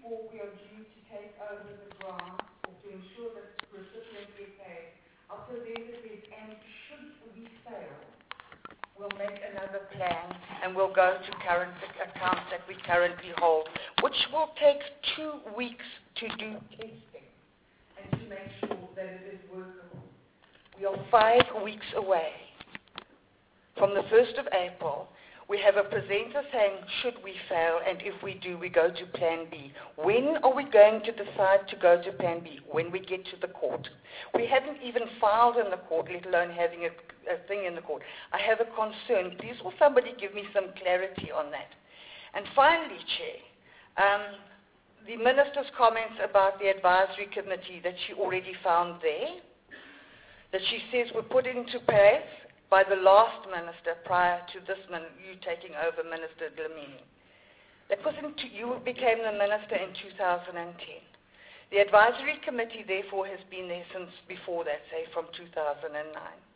before we are due to take over the grant or to ensure that recipients get paid, I'll present it is, and should we fail, we'll make another plan and we'll go to current accounts that we currently hold, which will take 2 weeks to do testing and to make sure that it is workable. We are 5 weeks away from the 1st of April. We have a presenter saying, should we fail, and if we do, we go to Plan B. When are we going to decide to go to Plan B? When we get to the court. We haven't even filed in the court, let alone having a thing in the court. I have a concern. Please will somebody give me some clarity on that. And finally, Chair, the Minister's comments about the advisory committee that she already found there, that she says were put into place by the last minister prior to this you taking over, Minister Dlamini. You became the minister in 2010. The advisory committee, therefore, has been there since before that, say from 2009.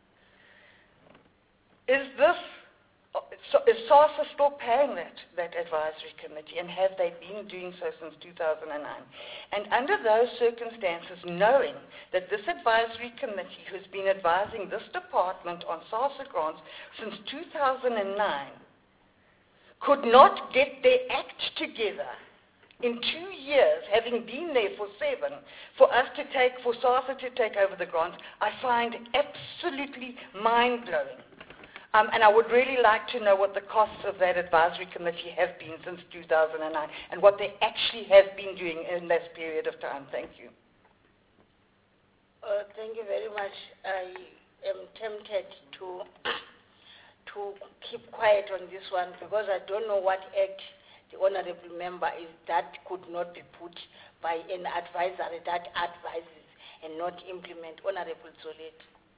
Is SASSA still paying that advisory committee, and have they been doing so since 2009? And under those circumstances, knowing that this advisory committee who's been advising this department on SASSA grants since 2009 could not get their act together in 2 years, having been there for 7, for SASSA to take over the grants, I find absolutely mind-blowing. And I would really like to know what the costs of that advisory committee have been since 2009 and what they actually have been doing in this period of time. Thank you. Thank you very much. I am tempted to keep quiet on this one because I don't know what act the honorable member is that could not be put by an advisory that advises and not implement. Honorable Zolet.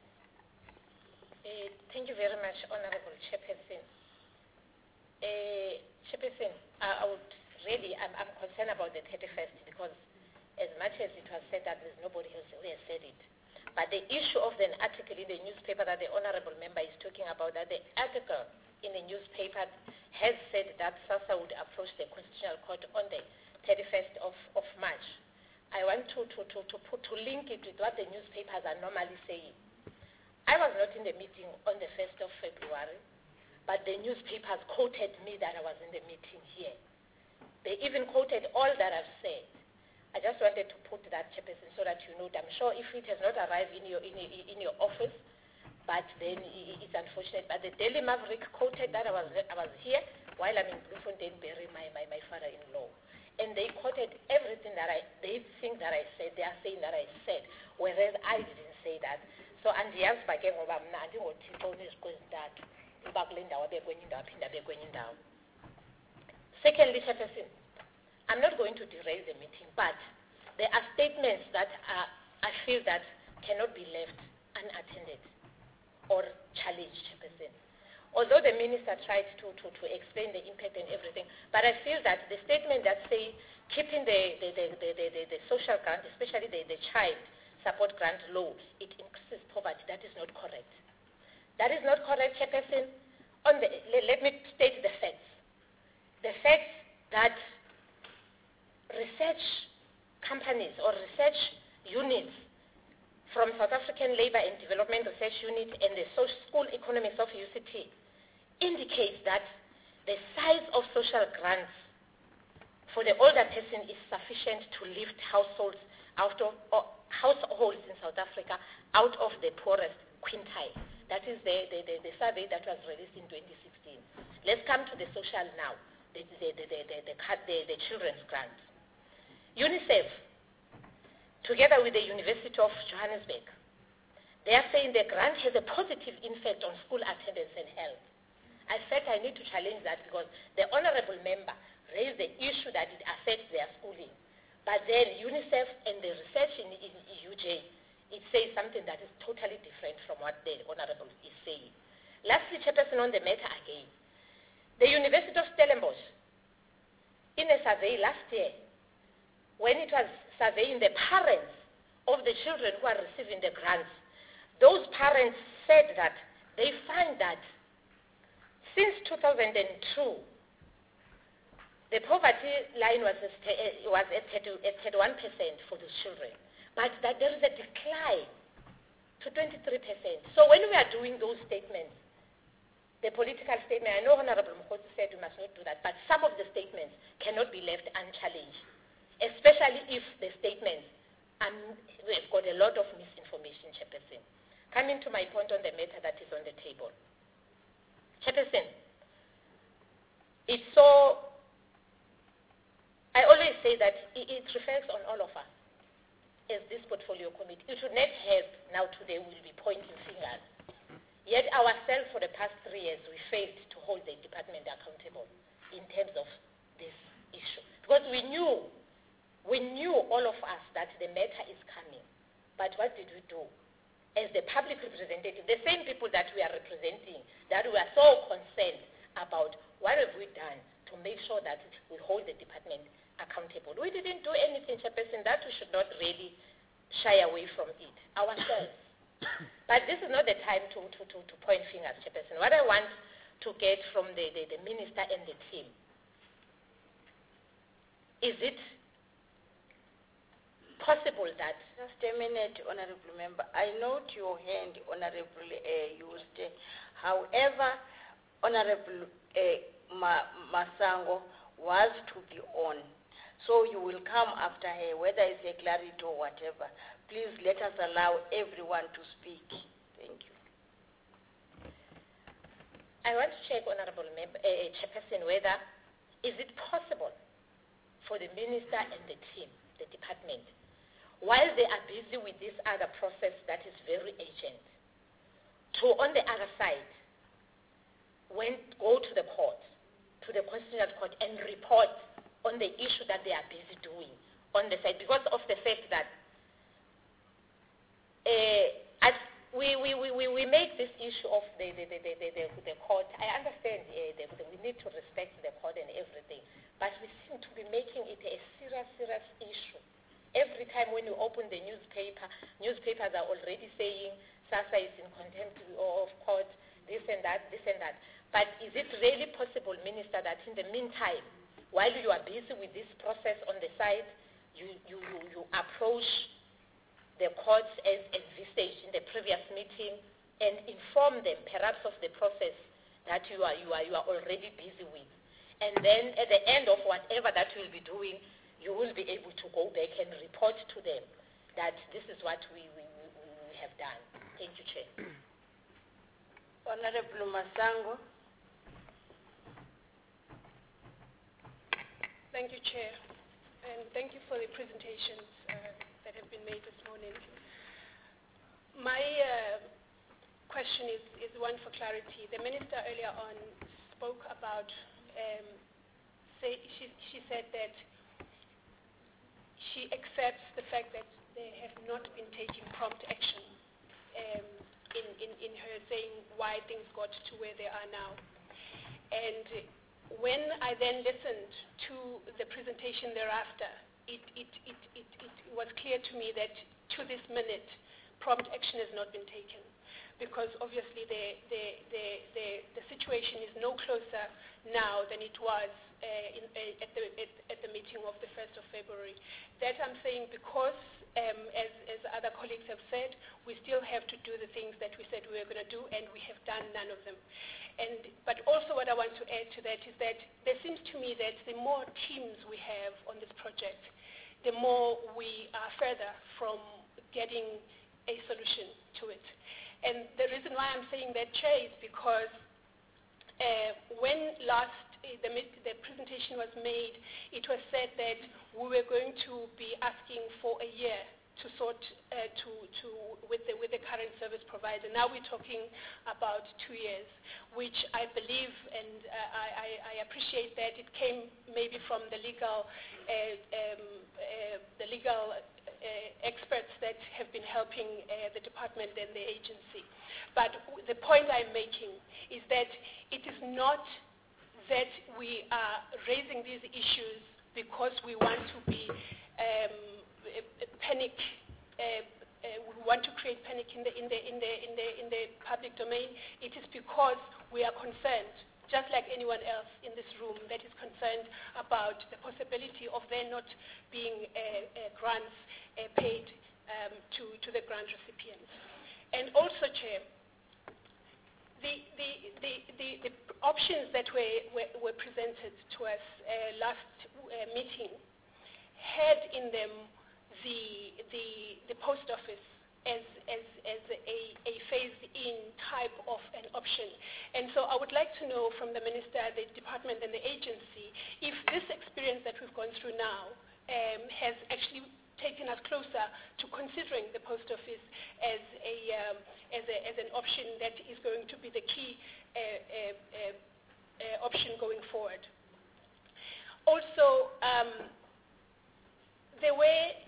Thank you very much, Honorable Chairperson. Chairperson, I'm concerned about the 31st because as much as it was said that there's nobody else who has said it, but the issue of the article in the newspaper that the Honorable Member is talking about, that the article in the newspaper has said that SASSA would approach the Constitutional Court on the 31st of March. I want to link it with what the newspapers are normally saying. I was not in the meeting on the 1st of February, but the newspapers quoted me that I was in the meeting here. They even quoted all that I've said. I just wanted to put that, Chairperson, so that you know. I'm sure if it has not arrived in your office, but then it's unfortunate. But the Daily Maverick quoted that I was here while I'm in Bloemfontein burying my father-in-law. And they quoted everything that they think that I said. They are saying that I said, whereas I didn't say that. So andiyazi ke ngoba mna andingothixo onezikwezintathu uba kule ndawo abe kwenye indawo aphinda abe kwenye indawo. Secondly, Chairperson, I'm not going to derail the meeting, but there are statements that I feel that cannot be left unattended or challenged, Chairperson. Although the minister tried to explain the impact and everything, but I feel that the statement that say keeping the social grant, especially the child support grant low, it increases poverty. That is not correct. That is not correct, Chairperson. Let me state the facts. The facts that research companies or research units from South African Labour and Development Research Unit and the School Economics of UCT indicates that the size of social grants for the older person is sufficient to lift households in South Africa out of the poorest quintile. That is the survey that was released in 2016. Let's come to the social now, the children's grants. UNICEF, together with the University of Johannesburg, they are saying the grant has a positive impact on school attendance and health. I felt I need to challenge that because the honorable member raised the issue that it affects their schooling. But then UNICEF and the research in UJ, it says something that is totally different from what the Honorable is saying. Lastly, Chairperson, on the matter again, the University of Stellenbosch, in a survey last year, when it was surveying the parents of the children who are receiving the grants, those parents said that they find that since 2002, The poverty line was at 31% for those children, but that there is a decline to 23%. So when we are doing those statements, the political statement, I know Honorable Mokhosi said we must not do that, but some of the statements cannot be left unchallenged, especially if the statements, we've got a lot of misinformation, Chairperson. Coming to my point on the matter that is on the table. Chairperson, it's so, I always say that it reflects on all of us as this portfolio committee. It should not help now today we'll be pointing fingers. Yet ourselves for the past 3 years we failed to hold the department accountable in terms of this issue. Because we knew all of us that the matter is coming. But what did we do? As the public representative, the same people that we are representing, that we are so concerned about, what have we done to make sure that we hold the department accountable? We didn't do anything, Chairperson, that we should not really shy away from it ourselves. But this is not the time to point fingers, Chairperson. What I want to get from the minister and the team, is it possible that... Just a minute, Honorable Member. I note your hand, Honorable Yuste. However, Honorable Masango was to be on. So you will come after her, whether it's a clarity or whatever. Please let us allow everyone to speak. Thank you. I want to check, Honorable Chairperson, whether is it possible for the minister and the team, the department, while they are busy with this other process that is very urgent, to on the other side, go to the court, to the Constitutional Court, and report on the issue that they are busy doing on the side, because of the fact that we make this issue of the court. I understand we need to respect the court and everything, but we seem to be making it a serious issue. Every time when you open the newspapers are already saying SASSA is in contempt of court, this and that. But is it really possible, Minister, that in the meantime, while you are busy with this process on the side, you approach the courts as envisaged in the previous meeting and inform them perhaps of the process that you are already busy with. And then at the end of whatever that you will be doing, you will be able to go back and report to them that this is what we have done. Thank you, Chair. Honorable Masango. Thank you, Chair, and thank you for the presentations that have been made this morning. My question is one for clarity. The Minister earlier on spoke about, she said that she accepts the fact that they have not been taking prompt action in her saying why things got to where they are now. And when I then listened to the presentation thereafter, it was clear to me that to this minute, prompt action has not been taken, because obviously the situation is no closer now than it was at the meeting of the 1st of February. That I'm saying because, as other colleagues have said, we still have to do the things that we said we were going to do, and we have done none of them. But also what I want to add to that is that there seems to me that the more teams we have on this project, the more we are further from getting a solution to it. And the reason why I'm saying that, Chair, is because when last the presentation was made, it was said that we were going to be asking for a year to sort with the current service provider. Now we're talking about 2 years, which I believe, and I appreciate that it came maybe from the legal experts that have been helping the department and the agency. But the point I'm making is that it is not that we are raising these issues because we want to be panic. We want to create panic in the public domain. It is because we are concerned, just like anyone else in this room that is concerned about the possibility of there not being grants paid to the grant recipients. And also, Chair, the options that were presented to us last meeting had in them the post office as a phased-in type of an option. And so I would like to know from the Minister, the Department and the agency, if this experience that we've gone through now has actually taken us closer to considering the post office as an option that is going to be the key option going forward. Also, there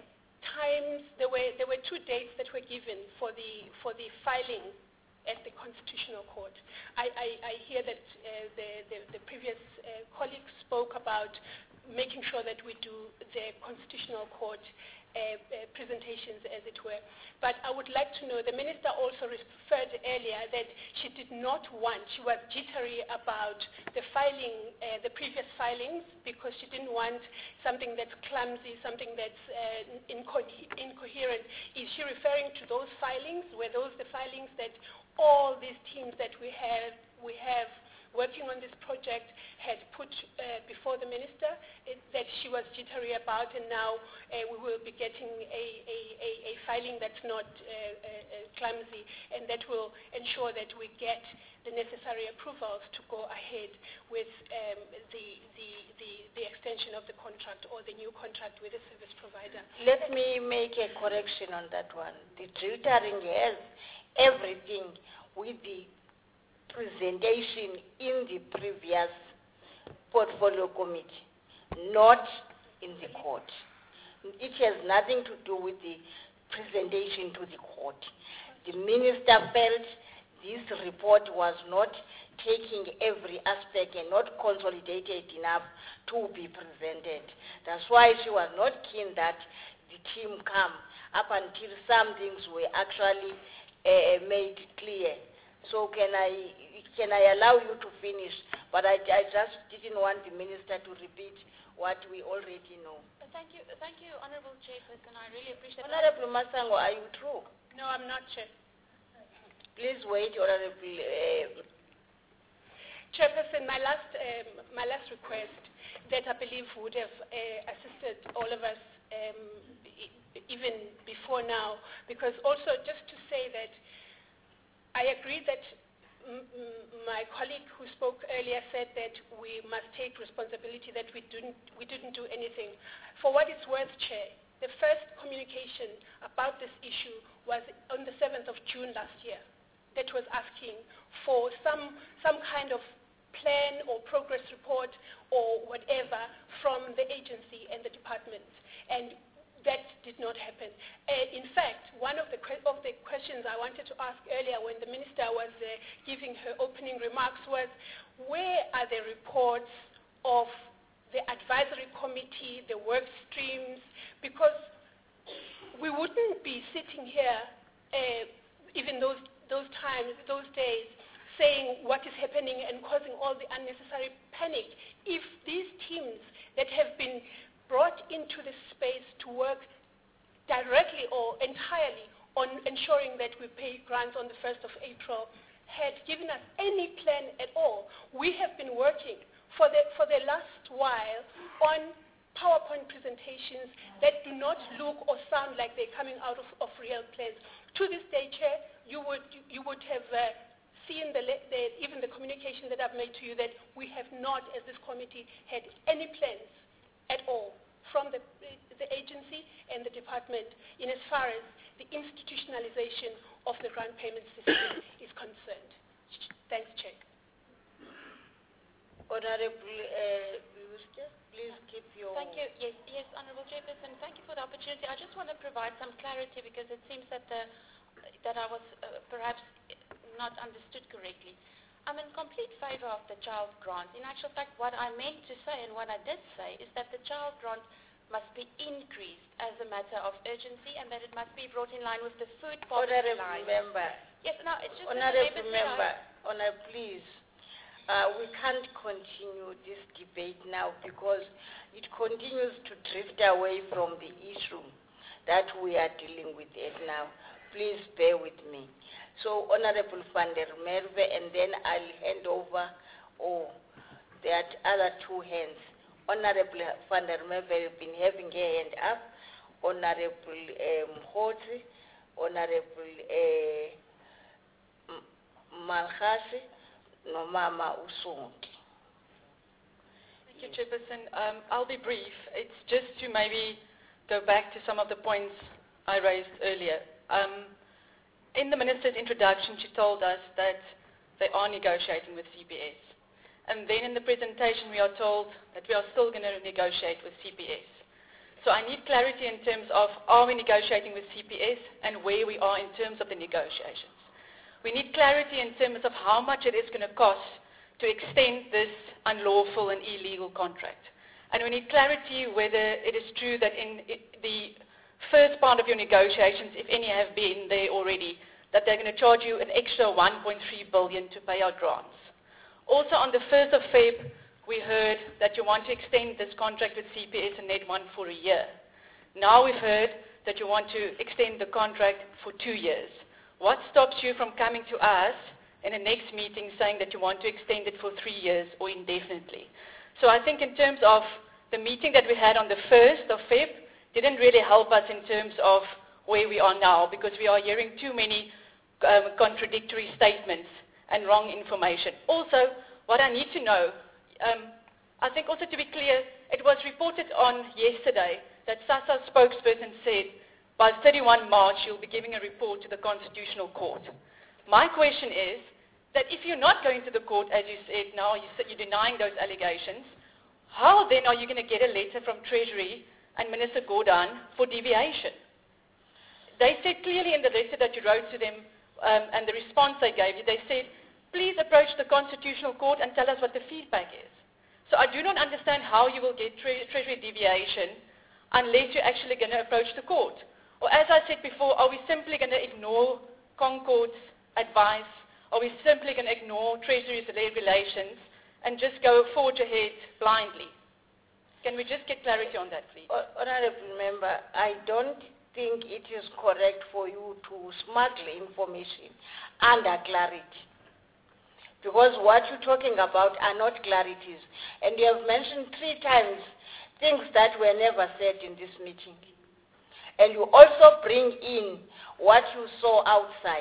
were 2 dates that were given for the filing at the Constitutional Court. I hear that the previous colleague spoke about making sure that we do the Constitutional Court presentations, as it were. But I would like to know, the Minister also referred earlier that she did not want, she was jittery about the filing, the previous filings, because she didn't want something that's clumsy, something that's incoherent. Is she referring to those filings? Were those the filings that all these teams that we have working on this project had put before the Minister, that she was jittery about, and now we will be getting a filing that's not clumsy, and that will ensure that we get the necessary approvals to go ahead with the extension of the contract or the new contract with the service provider. Let me make a correction on that one. The jittery has everything with the presentation in the previous portfolio committee, not in the court. It has nothing to do with the presentation to the court. The Minister felt this report was not taking every aspect and not consolidated enough to be presented. That's why she was not keen that the team come up until some things were actually made clear. So can I allow you to finish? But I just didn't want the Minister to repeat what we already know. Thank you, Honourable Chairperson. I really appreciate that. Honourable Masango, are you through? No, I'm not, Chair. Please wait, Honourable. Chairperson, my last request that I believe would have assisted all of us even before now, because also just to say that I agree that my colleague who spoke earlier said that we must take responsibility that we didn't do anything. For what it's worth, Chair, the first communication about this issue was on the 7th of June last year. That was asking for some kind of plan or progress report or whatever from the agency and the department. And that did not happen. In fact, one of the questions I wanted to ask earlier when the Minister was giving her opening remarks was, where are the reports of the advisory committee, the work streams? Because we wouldn't be sitting here, even those days, saying what is happening and causing all the unnecessary panic if these teams that have been brought into this space to work directly or entirely on ensuring that we pay grants on the 1st of April had given us any plan at all. We have been working for the last while on PowerPoint presentations that do not look or sound like they're coming out of real plans. To this day, Chair, you would have seen even the communication that I've made to you that we have not, as this committee, had any plans at all from the agency and the department in as far as the institutionalization of the grant payment system is concerned. Thanks, Chair. Honourable, please keep your... Thank you. Yes, Honourable Chairperson. Thank you for the opportunity. I just want to provide some clarity because it seems that I was perhaps not understood correctly. I'm in complete favor of the child grant. In actual fact, what I meant to say and what I did say is that the child grant must be increased as a matter of urgency and that it must be brought in line with the food poverty line. Honourable Member. Yes, no, it's just... Honourable Member, please. We can't continue this debate now because it continues to drift away from the issue that we are dealing with it now. Please bear with me. So, Honorable van der Merwe, and then I'll hand over, that other two hands. Honorable van der Merwe, you've been having a hand up. Honorable Mkhotsi, Honorable Malhasi, no Mama Usongi. Thank you, Chairperson. I'll be brief. It's just to maybe go back to some of the points I raised earlier. In the Minister's introduction, she told us that they are negotiating with CPS. And then in the presentation, we are told that we are still going to negotiate with CPS. So I need clarity in terms of, are we negotiating with CPS and where we are in terms of the negotiations. We need clarity in terms of how much it is going to cost to extend this unlawful and illegal contract. And we need clarity whether it is true that in the first part of your negotiations, if any have been there already, that they're going to charge you an extra 1.3 billion to pay out grants. Also on the 1st of Feb, we heard that you want to extend this contract with CPS and Net1 for a year. Now we've heard that you want to extend the contract for 2 years. What stops you from coming to us in the next meeting saying that you want to extend it for 3 years or indefinitely? So I think in terms of the meeting that we had on the 1st of Feb, didn't really help us in terms of where we are now, because we are hearing too many contradictory statements and wrong information. Also, what I need to know, I think also to be clear, it was reported on yesterday that SASSA spokesperson said by 31 March you'll be giving a report to the Constitutional Court. My question is that if you're not going to the court, as you said now, you're denying those allegations, how then are you going to get a letter from Treasury and Minister Gordhan for deviation? They said clearly in the letter that you wrote to them and the response they gave you, they said, please approach the Constitutional Court and tell us what the feedback is. So I do not understand how you will get Treasury deviation unless you're actually going to approach the court. Or as I said before, are we simply going to ignore Concord's advice? Are we simply going to ignore Treasury's regulations and just go forge ahead blindly? Can we just get clarity on that, please? Honorable Member, I don't think it is correct for you to smuggle information under clarity. Because what you're talking about are not clarities. And you have mentioned 3 times things that were never said in this meeting. And you also bring in what you saw outside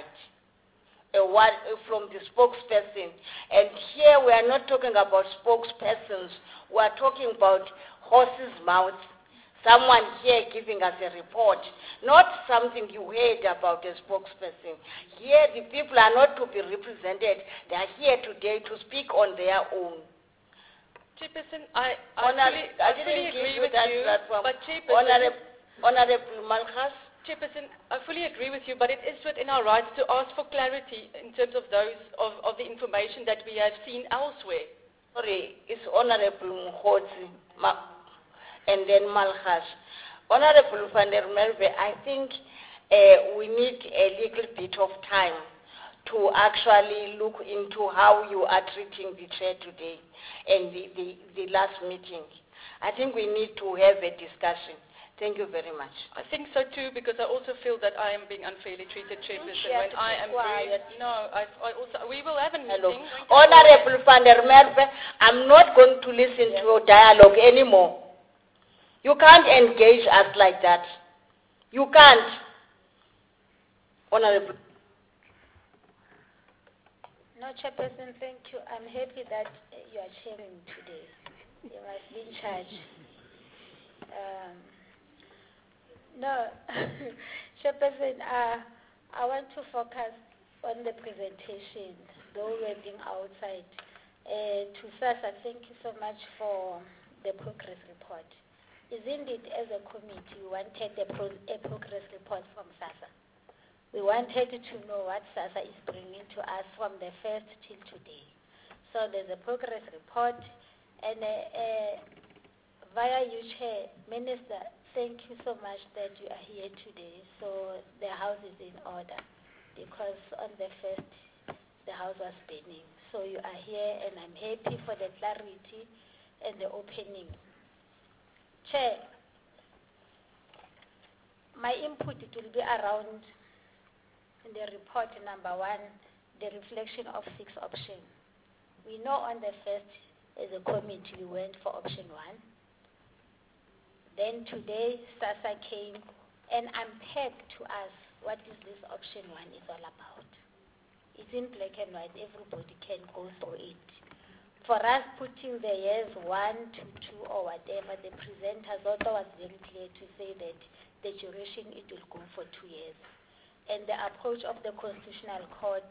from the spokesperson. And here we are not talking about spokespersons. We are talking about horses' mouths. Someone here giving us a report, not something you heard about a spokesperson. Here the people are not to be represented. They are here today to speak on their own. Chairperson, I fully agree with you, but Chairperson, Honorable Malhas? Chairperson, I fully agree with you, but it is within our rights to ask for clarity in terms of those of the information that we have seen elsewhere. Sorry, it's Honorable Mkhotsi and then Malhas. Honorable van der Merwe, I think we need a little bit of time to actually look into how you are treating the chair today and the last meeting. I think we need to have a discussion. Thank you very much. I think so too, because I also feel that I am being unfairly treated, Chairperson, when I am very... No, we will have a meeting. Hello. Honorable van der Merwe, I'm not going to listen to your dialogue anymore. You can't engage us like that. You can't. Honorable. No, Chairperson, thank you. I'm happy that you are chairing today. You must be in charge. No, Chairperson, I want to focus on the presentation, though we're being outside. To SASSA, thank you so much for the progress report. Isn't it, as a committee, we wanted a progress report from SASSA? We wanted to know what SASSA is bringing to us from the first till today. So there's a progress report, and via you, Chair, Minister, thank you so much that you are here today. So the house is in order, because on the first, the house was burning. So you are here, and I'm happy for the clarity and the opening. Chair, my input, it will be around in the report number 1, the reflection of 6 options. We know on the first, as a committee, we went for option 1. Then today, SASSA came and unpacked to us what is this option 1 is all about. It's in black and white. Everybody can go through it. For us, putting the years 1 to 2 or whatever, the presenters also was very clear to say that the duration, it will go for 2 years. And the approach of the Constitutional Court,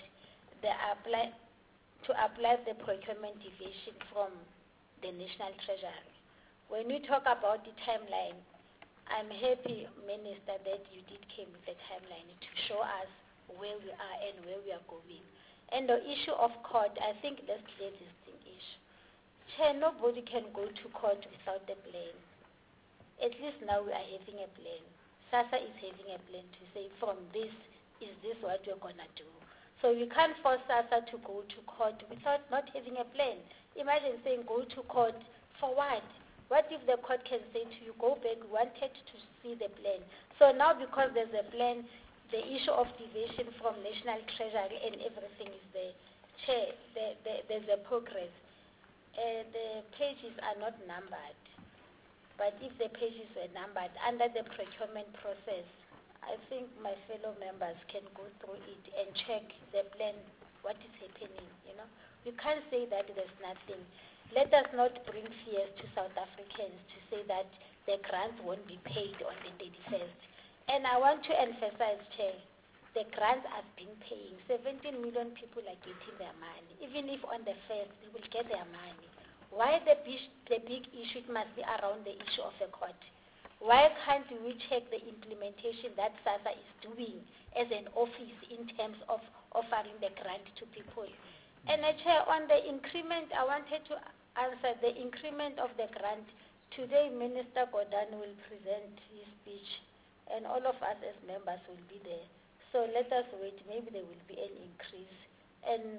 to apply the procurement division from the National Treasury. When we talk about the timeline, I'm happy, Minister, that you did came with a timeline to show us where we are and where we are going. And the issue of court, I think that's clear distinct issue. Chair, nobody can go to court without a plan. At least now we are having a plan. SASSA is having a plan to say from this, is this what we're going to do? So we can't force SASSA to go to court without not having a plan. Imagine saying go to court for what? What if the court can say to you, go back, we wanted to see the plan. So now because there's a plan, the issue of deviation from National Treasury and everything is there. Chair, there's a progress. The pages are not numbered. But if the pages were numbered under the procurement process, I think my fellow members can go through it and check the plan, what is happening, you know. You can't say that there's nothing. Let us not bring fears to South Africans to say that the grants won't be paid on the 31st. And I want to emphasize, Chair, the grants have been paying. 17 million people are getting their money. Even if on the 1st, they will get their money. Why the big issue must be around the issue of the court? Why can't we check the implementation that SASSA is doing as an office in terms of offering the grant to people? And Chair, on the increment, I wanted to answer the increment of the grant. Today, Minister Gordhan will present his speech, and all of us as members will be there. So let us wait. Maybe there will be an increase. And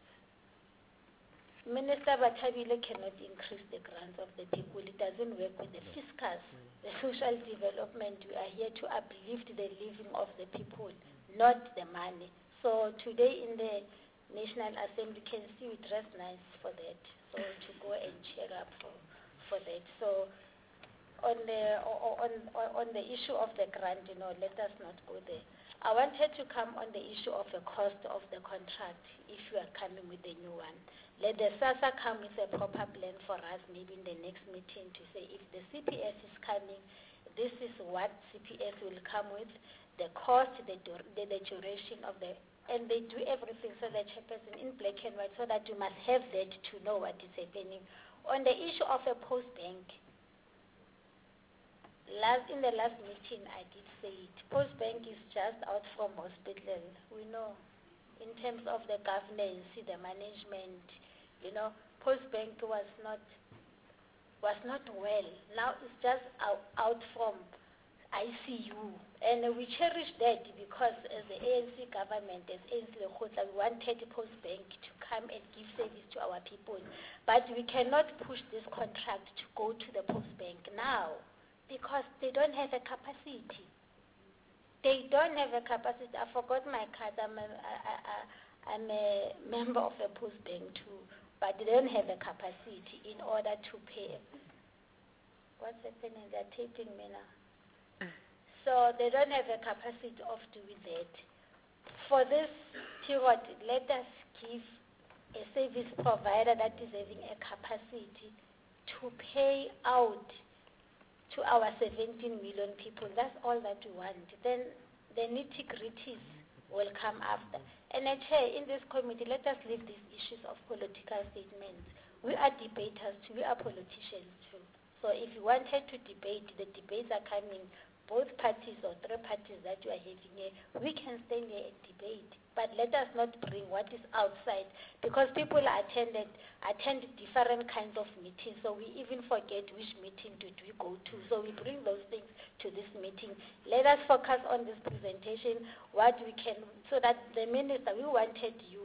Minister Bathabile cannot increase the grants of the people. It doesn't work with the fiscus, the social development. We are here to uplift the living of the people, not the money. So today in the National Assembly, can see we dress nice for that. So to go and cheer up for that. So on the issue of the grant, you know, let us not go there. I wanted to come on the issue of the cost of the contract if you are coming with a new one. Let the SASSA come with a proper plan for us, maybe in the next meeting, to say if the CPF is coming, this is what CPF will come with, the cost, the duration of the, and they do everything so that chairperson in black and white, so that you must have that to know what is happening. On the issue of a post bank, in the last meeting I did say it, post bank is just out from hospital. We know in terms of the governance, the management, you know, post bank was not well. Now it's just out from ICU, and we cherish that because as the ANC government, as ANC Lekgotla, we wanted the post bank to come and give service to our people, but we cannot push this contract to go to the post bank now because they don't have a capacity. They don't have a capacity. I forgot my card. I'm a member of a post bank too, but they don't have a capacity in order to pay. What's happening? They're taping me now. So they don't have a capacity of doing that. For this period, let us give a service provider that is having a capacity to pay out to our 17 million people. That's all that we want. Then the nitty-gritties will come after. And Chair, in this committee, let us leave these issues of political statements. We are debaters too. We are politicians too. So if you wanted to debate, the debates are coming, both parties or three parties that you are having here, we can stand here and debate. But let us not bring what is outside, because people attend different kinds of meetings, so we even forget which meeting did we go to. So we bring those things to this meeting. Let us focus on this presentation, what we can, so that the minister, we wanted you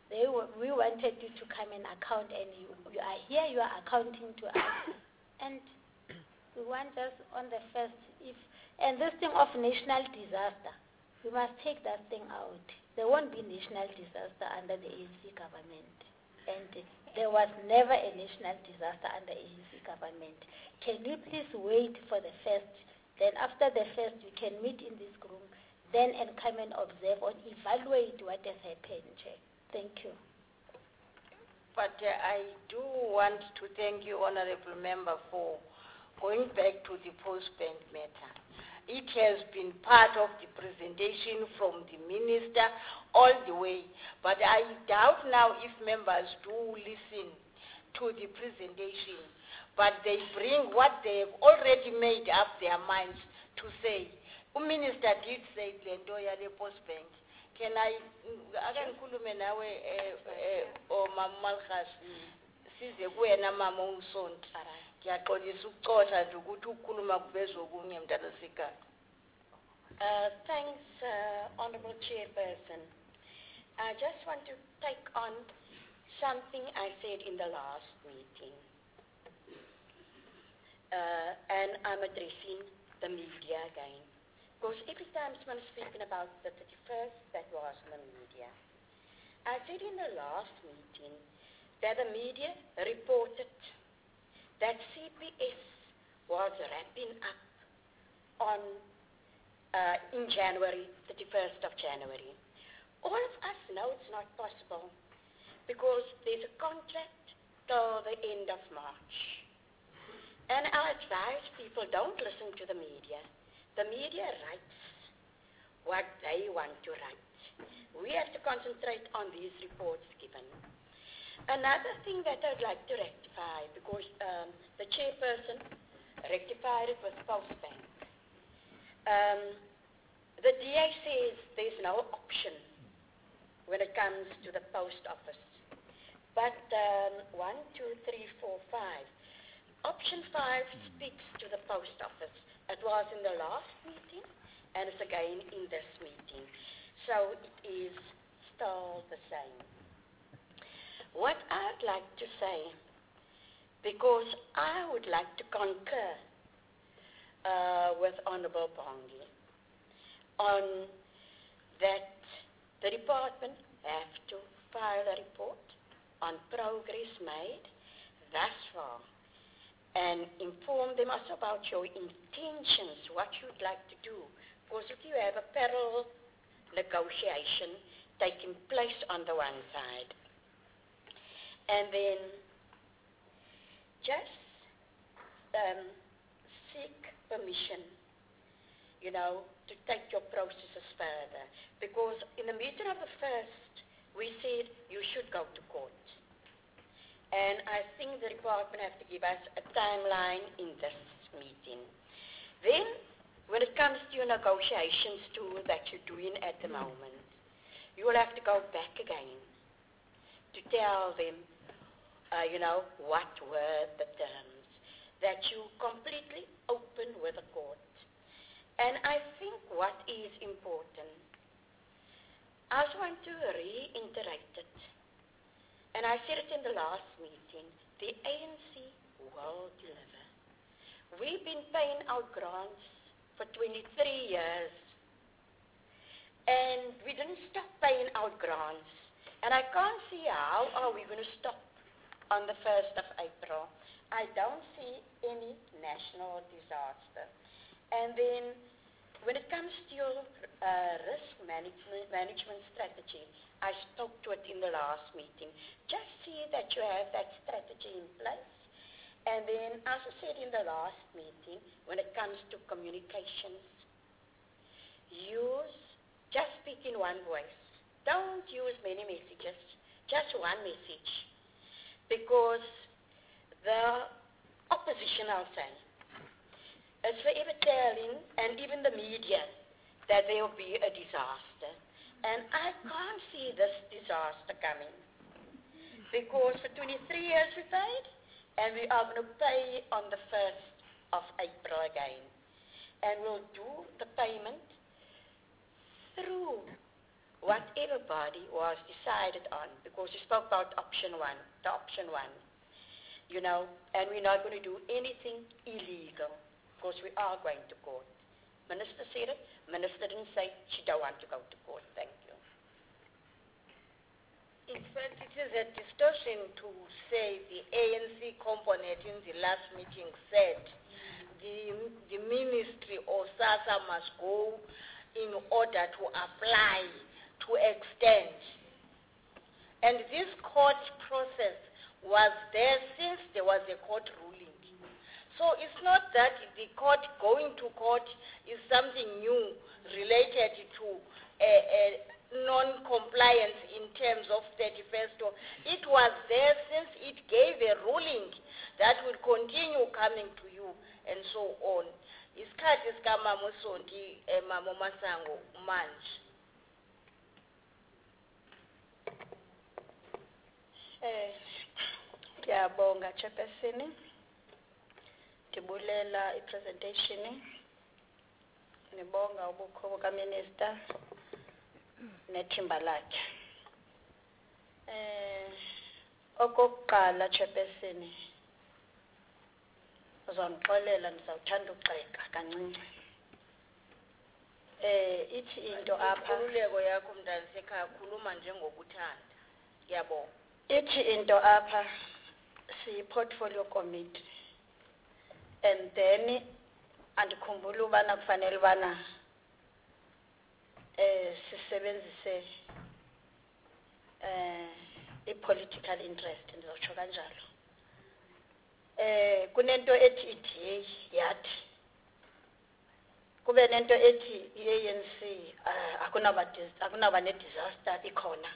we wanted you to come and account, and you are here, you are accounting to us. And we want just on the first, and this thing of national disaster, we must take that thing out. There won't be national disaster under the ANC government. And there was never a national disaster under ANC government. Can you please wait for the first? Then after the first, we can meet in this room, then and come and observe or evaluate what has happened, Chair. Thank you. But I do want to thank you, Honorable Member, for going back to the post-bank matter. It has been part of the presentation from the minister all the way. But I doubt now if members do listen to the presentation. But they bring what they have already made up their minds to say. The minister did say, Lendoya le post-bank. Can I ngikulume nawe Malchus size kuwena mama uNsonto ngiyaxolisa ukuxosha nje ukuthi ukukhuluma kuvezwe okunye mntana sekhaya. Thanks, Honorable Chairperson. I just want to take on something I said in the last meeting. And I'm addressing the media again. Because every time someone is speaking about the 31st, that was in the media. I said in the last meeting that the media reported that CPS was wrapping up on in January, 31st of January. All of us know it's not possible because there's a contract till the end of March. And I advise people don't listen to the media. The media writes what they want to write. We have to concentrate on these reports given. Another thing that I'd like to rectify, because the chairperson rectified it with Postbank. The DA says there's no option when it comes to the post office. But 1, 2, 3, 4, 5. Option 5 speaks to the post office. It was in the last meeting, and it's again in this meeting. So it is still the same. What I'd like to say, because I would like to concur with Honorable Bongi on that the department have to file a report on progress made thus far and inform them also about your intentions, what you'd like to do. Because if you have a parallel negotiation taking place on the one side, and then just seek permission, to take your processes further. Because in the meeting of the first, we said you should go to court. And I think the department have to give us a timeline in this meeting. Then, when it comes to your negotiations too that you're doing at the moment, you will have to go back again to tell them, what were the terms, that you completely open with the court. And I think what is important, I just want to reiterate it. And I said it in the last meeting, the ANC will deliver. We've been paying out grants for 23 years. And we didn't stop paying out grants. And I can't see how are we going to stop on the 1st of April. I don't see any national disaster. And then when it comes to your risk management strategy, I spoke to it in the last meeting. Just see that you have that strategy in place. And then, as I said in the last meeting, when it comes to communications, just speak in one voice. Don't use many messages, just one message. Because the opposition, I'll say, is forever telling, and even the media, that there will be a disaster. And I can't see this disaster coming. Because for 23 years we paid, and we are going to pay on the 1st of April again. And we'll do the payment through what everybody was decided on, because you spoke about option one, you know, and we're not going to do anything illegal, because we are going to court. Minister said it. Minister didn't say she don't want to go to court. Thank you. In fact, it is a distortion to say the ANC component in the last meeting said the ministry or SASSA must go in order to apply to extend. And this court process was there since there was a court ruling. So it's not that the court going to court is something new related to non-compliance in terms of 31st. It was there since it gave a ruling that will continue coming to you and so on. Isikhathi sikamama uSondi Mama Masango manje. Ngiyabonga Chairperson. Ndibulela i-presentation. Ngibonga ubukho buka minister nethimba lakhe. Okokuqala Chairperson, uzongixolela ndizawuthanda uxeka kancinci. Ithi into apha Inkululeko yakho mntana sekhaya khuluma njengokuthanda. Ngiyabonga. Ithi into apha si-portfolio committee, and then andikhumbula ubana kufanele ubana sisebenzise i-political interest, ndizotsho kanjalo. Kunento ethi iDA yathi kube nento ethi i-ANC akunaba ne-disaster ikhona.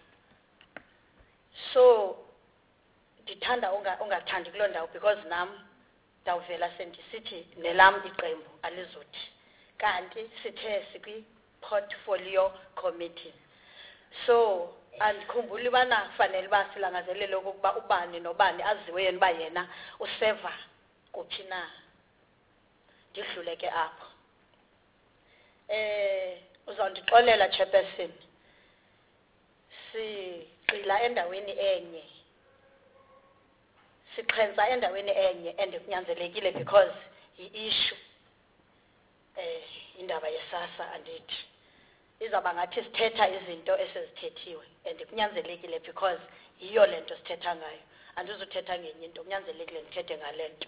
So ndithanda ungathandi kuloo ndawo, because nam ndawuvela sendisithi nelam iqembu alizothi, kanti sithe sikwi-portfolio committee. So andikhumbuli ubana kufanele uba silangazelele okokuba ubani nobani aziwe yena uba yena useva kuphi na. Ndidlule ke apho. Uzawundixolela Chairperson, sigxila endaweni enye, siqhenza endaweni enye, and kunyanzelekile because i-issue indaba yesasa andithi izawuba ngathi sithetha izinto esezithethiwe, and kunyanzelekile because yiyo le nto sithetha ngayo. Andizuthetha ngenye into, kunyanzelekile ndithethe ngale nto.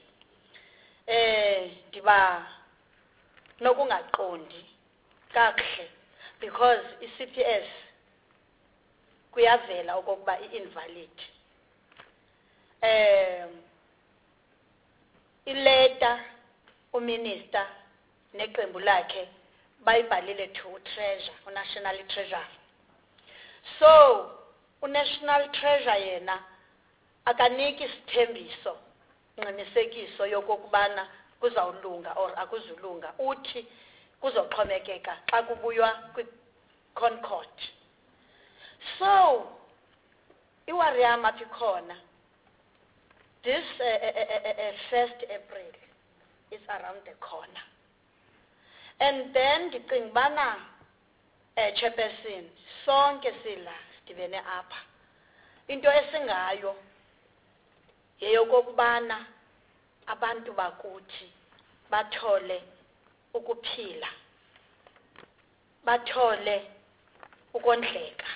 Ndiba nokungaqondi kakuhle because i-CPS kuyavela okokuba i-invalid. Ileta uminister neqembu lakhe bayibhalile to treasure, national treasure. So unational treasure yena akaniki isithembiso, ngqinisekiso yokokubana kuzawulunga or akuzulunga. Uthi kuzoxhomekeka xa kubuywa kwi-Concord. So iWariama ikhona. This 1st April is around the corner. And then ndicinga ubana Chairperson, sonke sila sidibene apha. Into esingayo yeyokokubana abantu bakuthi bathole ukuphila, bathole ukondleka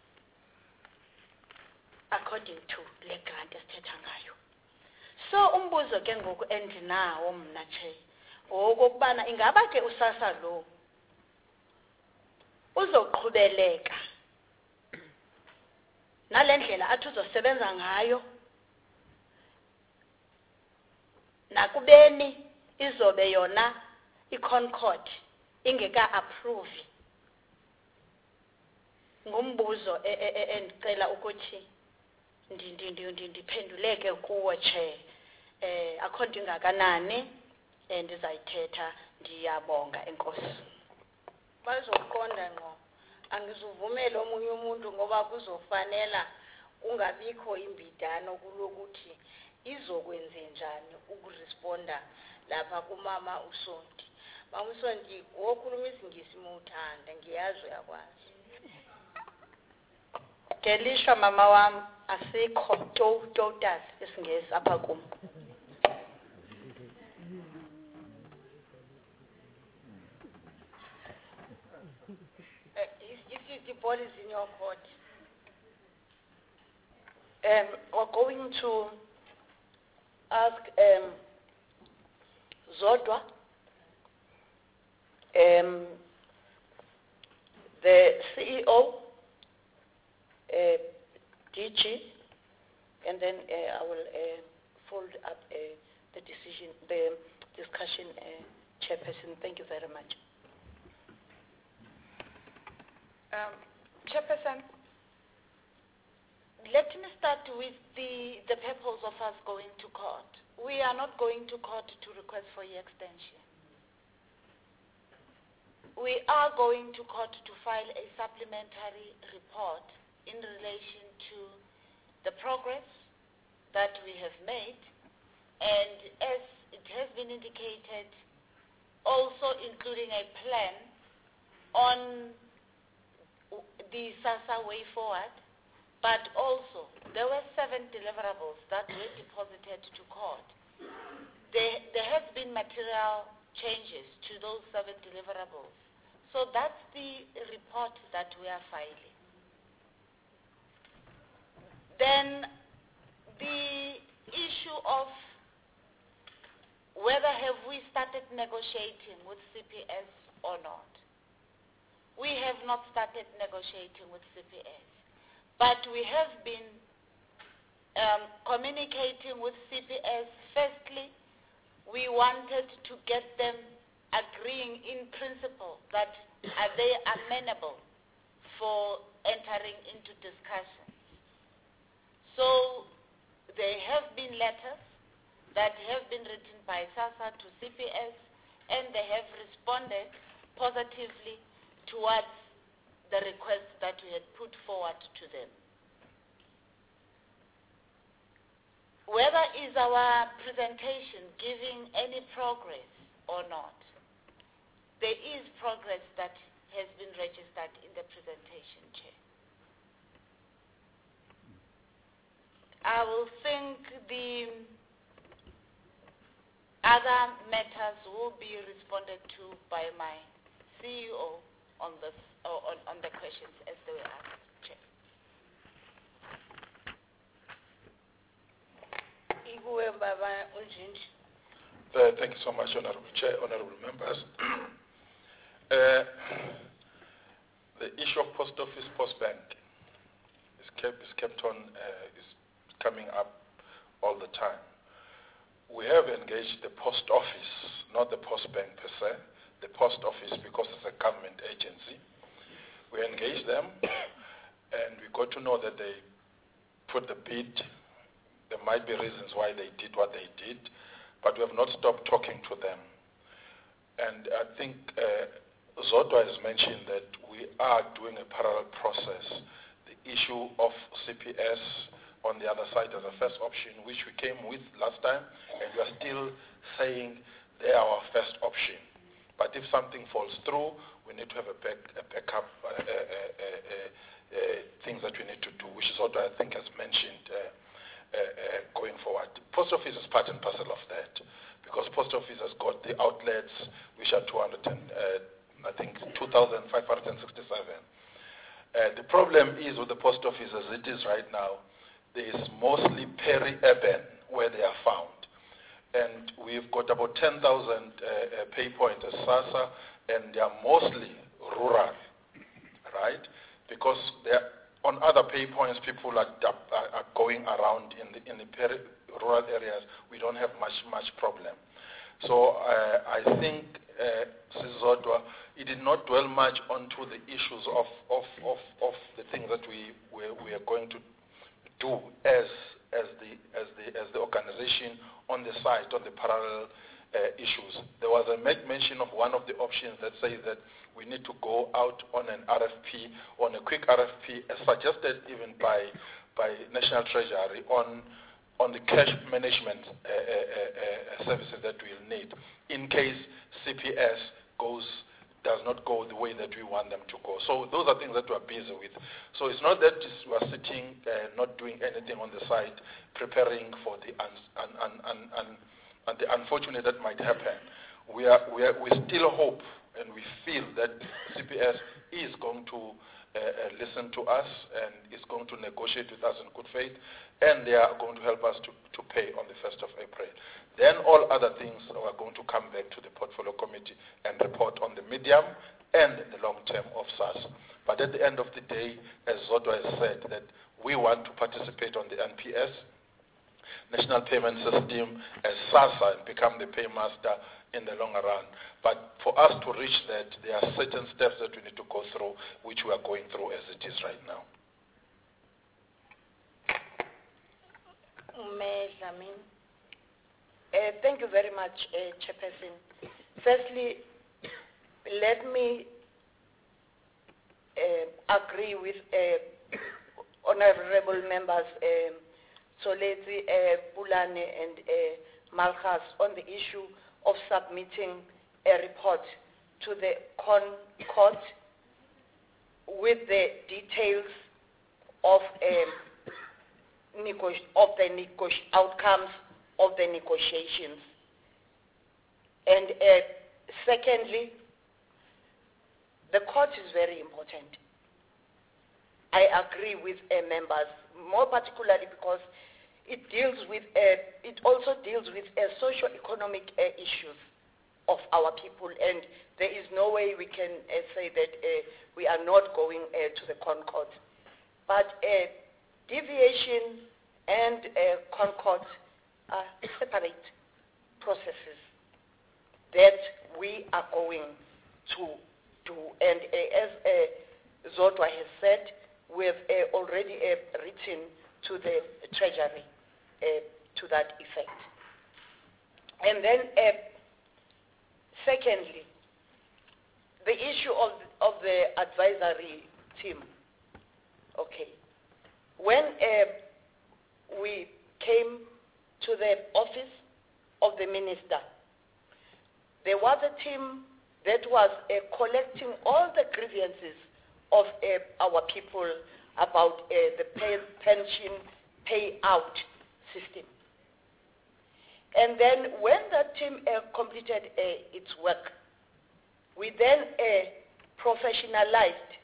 according to le grant esithetha ngayo. So umbuzo ke ngoku endinawo mna nje okokubana ingaba ke usasa lo uzoqhubeleka nalendlela athi uzosebenza ngayo, nakubeni izobe yona i-Concord ingeka approve. Ngumbuzo endicela ukuthi ndiphenduleke kuwo Chair. Akho nto ingakanani ndizayithetha. Ndiyabonga, enkosi. Bazoqonda ngqo. Angizuvumela omunye umuntu ngoba kuzofanela ungabikho imbidano kulokuthi izokwenze njani ukuresponda lapha kumama uSondi. Mama uSondi wokhuluma isingisi muthanda, ngiyazi uyakwazi. Ngelishwa mama wam asikho total isingesi apha kum. If the ball is in your court, we're going to ask Zodwa, the CEO, DG, and then I will fold up the discussion, Chairperson. Thank you very much. Chairperson, let me start with the purpose of us going to court. We are not going to court to request for e-extension. We are going to court to file a supplementary report in relation to the progress that we have made, and as it has been indicated, also including a plan on the SASSA way forward, but also there were 7 deliverables that were deposited to court. There have been material changes to those 7 deliverables. So that's the report that we are filing. Then the issue of whether have we started negotiating with CPS or not. We have not started negotiating with CPS, but we have been communicating with CPS. Firstly, we wanted to get them agreeing in principle that are they amenable for entering into discussions. So there have been letters that have been written by SASSA to CPS, and they have responded positively towards the request that we had put forward to them. Whether is our presentation giving any progress or not, there is progress that has been registered in the presentation, Chair. I will think the other matters will be responded to by my CEO on this, on the questions as they were asked, Chair. Thank you so much, Honorable Chair, Honorable Members. The issue of post office, post bank is coming up all the time. We have engaged the post office, not the post bank per se, the post office because it's a government agency. We engaged them and we got to know that they put the bid. There might be reasons why they did what they did, but we have not stopped talking to them. And I think Zodwa has mentioned that we are doing a parallel process. The issue of CPS on the other side as a first option, which we came with last time, and we are still saying they are our first option. But if something falls through, we need to have a backup things that we need to do, which is what I think has mentioned going forward. Post office is part and parcel of that, because post office has got the outlets, which are 2,567. The problem is with the post office as it is right now, there is mostly peri-urban where they are found. And we've got about 10,000 pay points as SASSA, and they are mostly rural, right? Because on other pay points, people are going around in the rural areas. We don't have much problem. So I think, Zodwa, it did not dwell much onto the issues of the things that we are going to do as the organization on the site, on the parallel issues. There was a mention of one of the options that says that we need to go out on an RFP, on a quick RFP, as suggested even by National Treasury on the cash management services that we'll need in case CPS goes does not go the way that we want them to go. So those are things that we are busy with. So it's not that we are sitting not doing anything on the side, preparing for the the unfortunate that might happen. We still hope and we feel that CPS is going to listen to us and is going to negotiate with us in good faith, and they are going to help us to pay on the 1st of April. Then all other things are going to come back to the portfolio committee and report on the medium and the long term of SARS. But at the end of the day, as Zodwa has said, that we want to participate on the NPS, National Payment System, as SASSA, and become the paymaster in the long run. But for us to reach that, there are certain steps that we need to go through, which we are going through as it is right now. Thank you very much, Chairperson. Firstly, let me agree with honorable members Soleti, Pulane and Malchus on the issue of submitting a report to the court with the details of outcomes of the negotiations. And secondly, the court is very important. I agree with members, more particularly because it deals with, it also deals with socio-economic issues of our people, and there is no way we can say that we are not going to the Concord. But deviation and Concord are separate processes that we are going to do. And as Zodwa has said, we have already written to the Treasury to that effect. And then, secondly, the issue of the advisory team. Okay. When we came to the office of the minister, there was a team that was collecting all the grievances of our people about the pension payout system. And then when that team completed its work, we then professionalized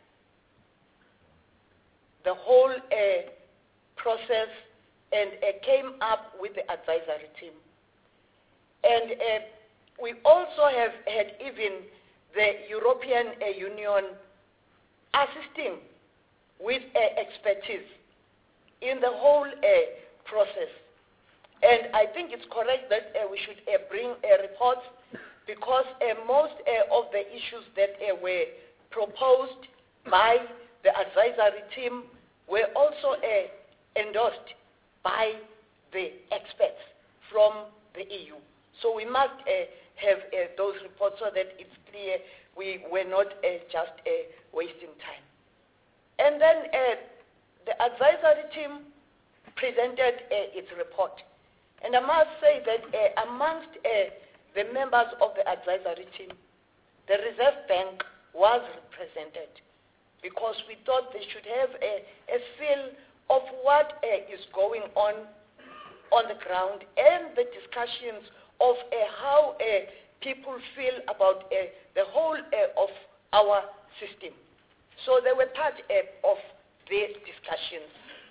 the whole process and came up with the advisory team. And we also have had even the European Union assisting with expertise in the whole process. And I think it's correct that we should bring reports, because most of the issues that were proposed by the advisory team were also endorsed by the experts from the EU. So we must have those reports so that it's clear we were not just wasting time. And then the advisory team presented its report. And I must say that amongst the members of the advisory team, the Reserve Bank was represented, because we thought they should have a feel of what is going on the ground, and the discussions of how people feel about the whole of our system. So they were part of these discussions.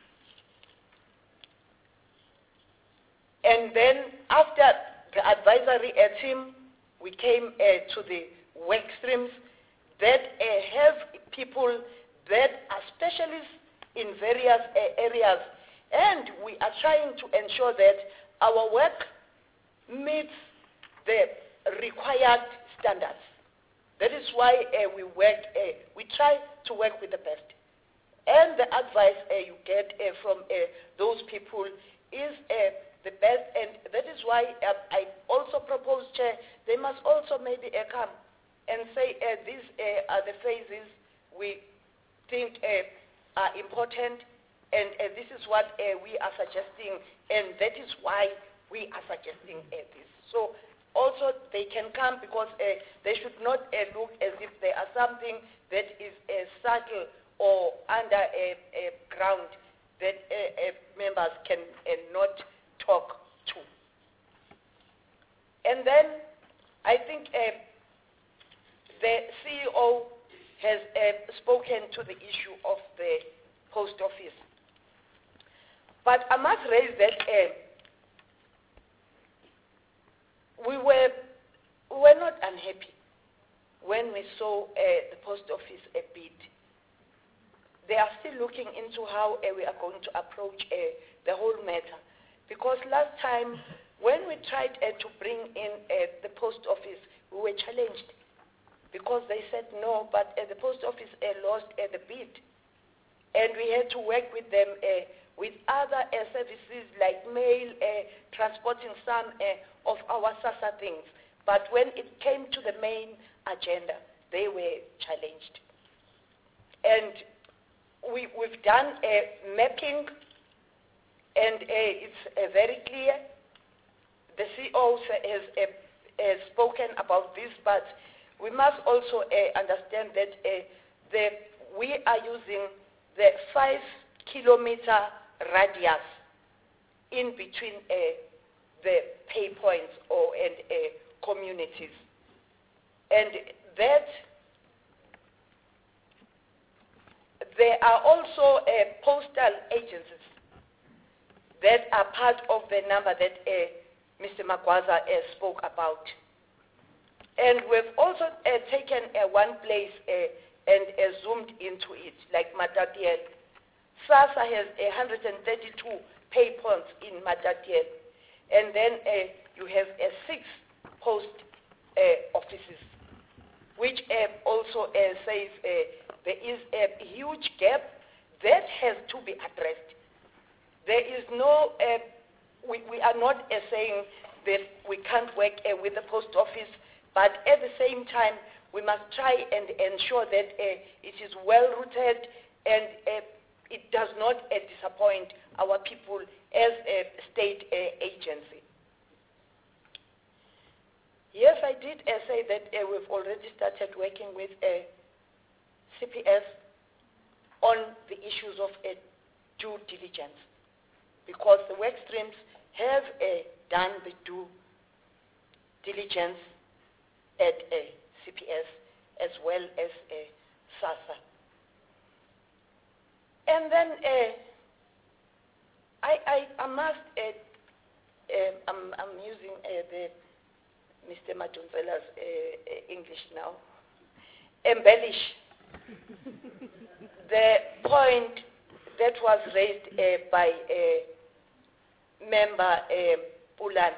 And then after the advisory team, we came to the work streams that have people that are specialists in various areas, and we are trying to ensure that our work meets the required standards. That is why we try to work with the best. And the advice you get from those people is the best, and that is why I also propose, Chair, they must also maybe come and say these are the phases we think are important, and this is what we are suggesting, and that is why we are suggesting this. So also they can come because they should not look as if they are something that is subtle or under ground that members can not talk to. And then I think the CEO has spoken to the issue of the post office. But I must raise that we were not unhappy when we saw the post office bid. They are still looking into how we are going to approach the whole matter. Because last time, when we tried to bring in the post office, we were challenged because they said no, but the post office lost the bid. And we had to work with them with other services like mail, transporting some of our SASSA things. But when it came to the main agenda, they were challenged. And we've done mapping, and it's very clear. The CEO has spoken about this, but we must also understand that we are using the 5-kilometer radius in between the pay points and communities. And that there are also postal agencies that are part of the number that Mr. Magwaza spoke about. And we've also taken one place and zoomed into it, like Matatiele. SASSA has 132 pay points in Matatiele. And then you have 6 post offices, which also says there is a huge gap that has to be addressed. There is no, we are not saying that we can't work with the post office, but at the same time, we must try and ensure that it is well rooted and it does not disappoint our people as a state agency. Yes, I did say that we've already started working with CPS on the issues of due diligence, because the work streams have done the due diligence at CPS as well as SASSA. And then I must, I'm using the Mr. Madunzela's English now, embellish the point that was raised by member Pulan,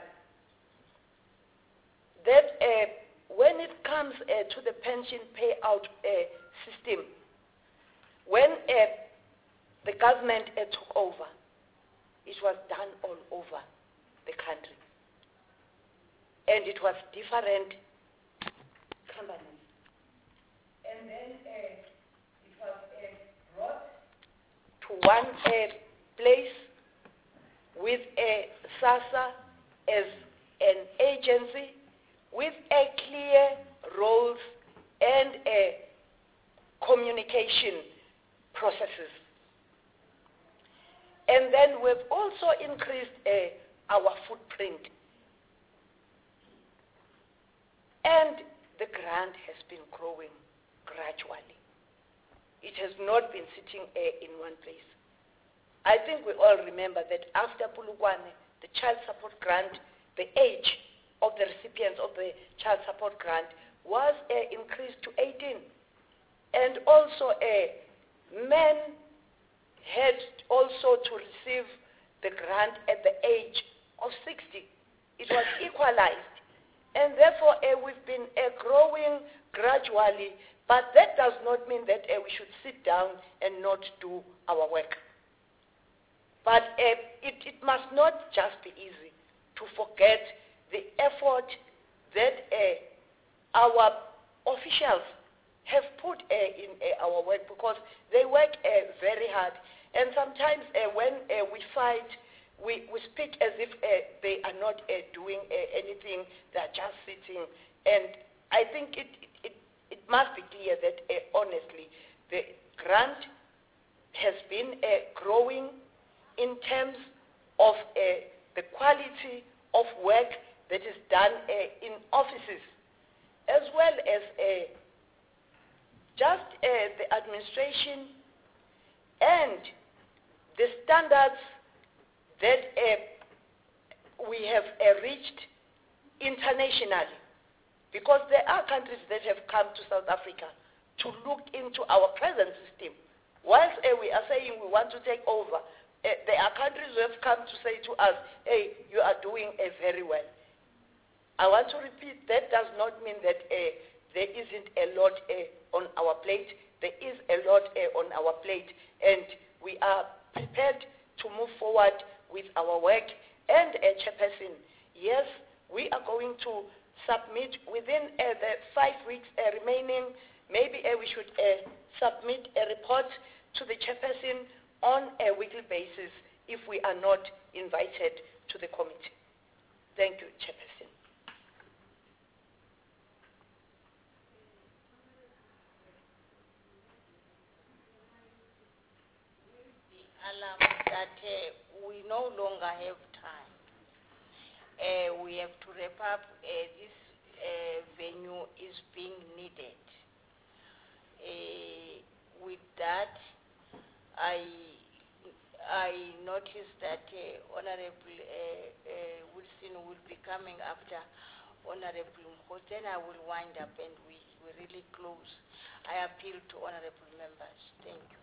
that when it comes to the pension payout system, when the government took over, it was done all over the country. And it was different companies. And then it was brought to one place with SASSA as an agency with clear roles and communication processes. And then we've also increased our footprint. And the grant has been growing gradually. It has not been sitting in one place. I think we all remember that after Pulukwane, the child support grant, the age of the recipients of the child support grant was increased to 18. And also men had also to receive the grant at the age of 60. It was equalized. And therefore, we've been growing gradually, but that does not mean that we should sit down and not do our work. But it must not just be easy to forget the effort that our officials have put in our work, because they work very hard. And sometimes when we fight we speak as if they are not doing anything, they are just sitting. And I think it must be clear that honestly, the grant has been growing in terms of the quality of work that is done in offices, as well as just the administration and the standards that we have reached internationally. Because there are countries that have come to South Africa to look into our present system. Whilst we are saying we want to take over, there are countries who have come to say to us, hey, you are doing very well. I want to repeat, that does not mean that there isn't a lot on our plate. There is a lot on our plate, and we are prepared to move forward with our work. And Chairperson, yes, we are going to submit within the 5 weeks remaining. Maybe we should submit a report to the Chairperson on a weekly basis if we are not invited to the committee. Thank you, Chairperson. Alarm that we no longer have time. We have to wrap up. This venue is being needed. With that, I noticed that Honorable Wilson will be coming after Honorable Mkhosi. Then I will wind up and we really close. I appeal to honorable members. Thank you.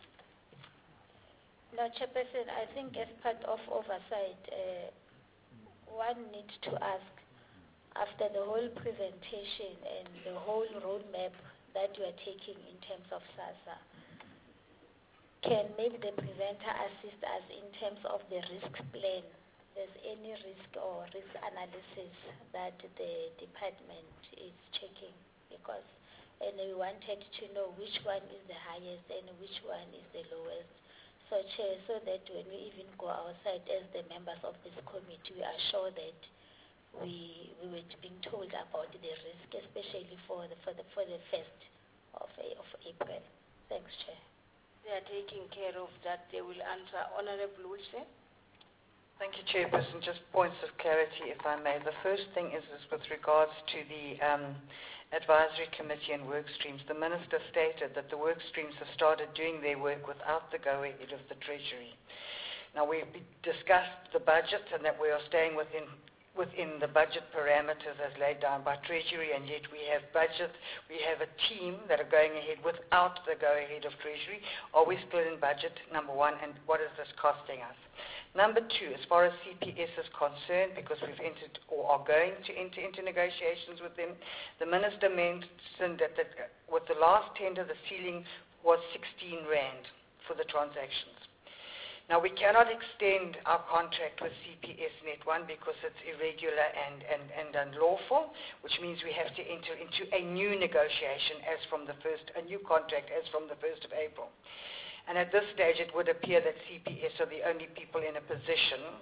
No, Chairperson, I think as part of oversight, one needs to ask, after the whole presentation and the whole roadmap that you are taking in terms of SASSA, can maybe the presenter assist us in terms of the risk plan? There's any risk or risk analysis that the department is checking? Because we wanted to know which one is the highest and which one is the lowest. So, Chair, so that when we even go outside as the members of this committee, we are sure that we were being told about the risk, especially for the 1st of April. Thanks, Chair. They are taking care of that. They will answer. Honorable Wilson. Thank you, Chairperson. Just points of clarity, if I may. The first thing is with regards to the advisory committee and work streams. The Minister stated that the work streams have started doing their work without the go-ahead of the Treasury. Now, we've discussed the budget and that we are staying within the budget parameters as laid down by Treasury, and yet we have budget, we have a team that are going ahead without the go-ahead of Treasury. Are we still in budget, number one, and what is this costing us? Number two, as far as CPS is concerned, because we've entered or are going to enter into negotiations with them, the Minister mentioned that with the last tender, the ceiling was 16 Rand for the transactions. Now, we cannot extend our contract with CPS Net 1 because it's irregular and unlawful, which means we have to enter into a new negotiation a new contract as from the 1st of April. And at this stage, it would appear that CPS are the only people in a position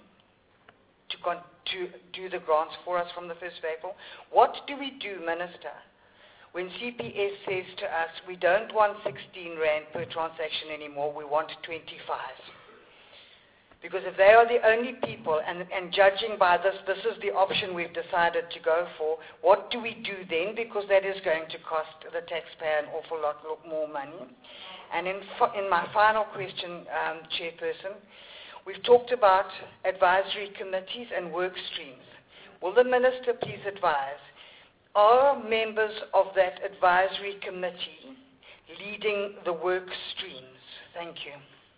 to do the grants for us from the 1st of April. What do we do, Minister, when CPS says to us, we don't want 16 Rand per transaction anymore, we want 25? Because if they are the only people, and judging by this is the option we've decided to go for, what do we do then? Because that is going to cost the taxpayer an awful lot more money. And in my final question, Chairperson, we've talked about advisory committees and work streams. Will the Minister please advise, are members of that advisory committee leading the work streams? Thank you.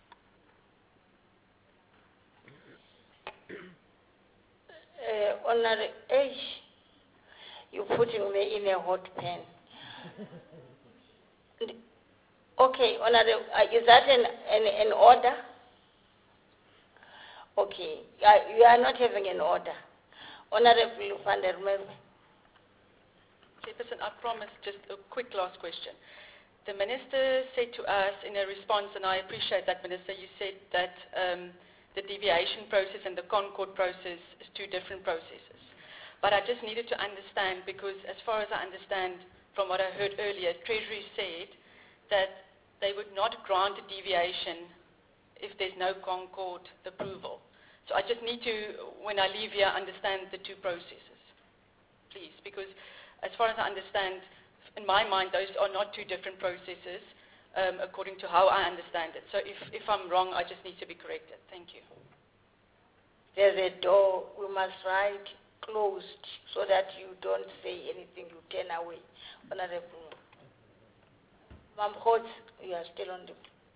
You're putting me in a hot pan. Okay, Honorable, is that an order? Okay, you are not having an order. Honorable van der Merwe. Chairperson, I promise just a quick last question. The Minister said to us in a response, and I appreciate that, Minister, you said that the deviation process and the Concord process is two different processes. But I just needed to understand, because as far as I understand from what I heard earlier, Treasury said that they would not grant a deviation if there's no Concord approval. So I just need to, when I leave here, understand the two processes, please, because as far as I understand, in my mind, those are not two different processes, according to how I understand it. So if I'm wrong, I just need to be corrected. Thank you. There's a door, we must write closed so that you don't say anything, you turn away. Honorable Ma'am Hodge, you are still on the...